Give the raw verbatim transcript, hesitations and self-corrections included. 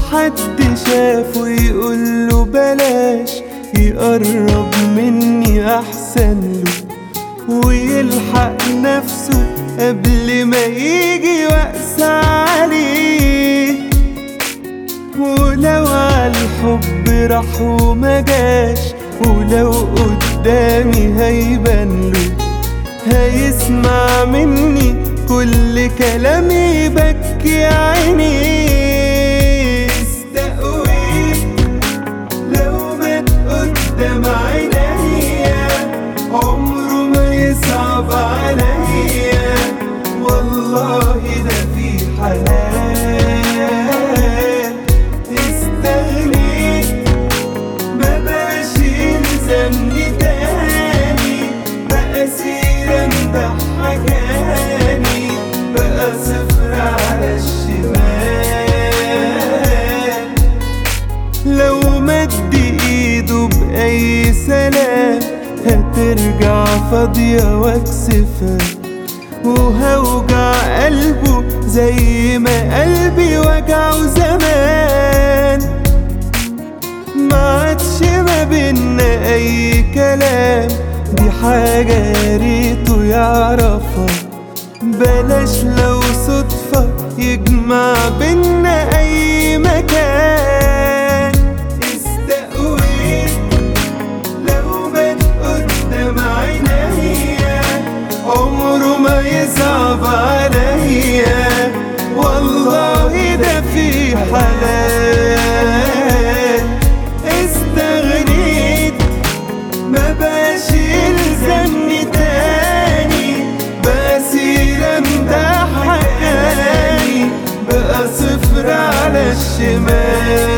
حد شافه يقوله بلاش يقرب مني أحسن له، ويلحق نفسه قبل ما يجي وقسى عليه. ولو عالحب راح وما جاش، ولو قدامي هيبان له، هيسمع مني كل كلام يبكي عيني. استقويت لو مات قدام عينيا، عمره ما يصعب عليا، والله ده في حلال. استغنيت ما بقاش يلزمني تاني، بقى سيرة مضحكاني، بقى صفر على الشمال. لو مد ايده بأي سلام هترجع فاضية واكسفها، وهوجع قلبه زي ما قلبي وجعه زمان. ما عادش ما بينا اي كلام، دي حاجة ياريته يعرفها، بلاش لو صدفة يجمع بينا اي مكان. استقويت لو مات قدام عينيا، عمره ما يصعب عليا، والله ده في حلال. استغنيت ما بقاش يلزمني تاني، بقى سيرة مضحكاني، بقى صفر على الشمال.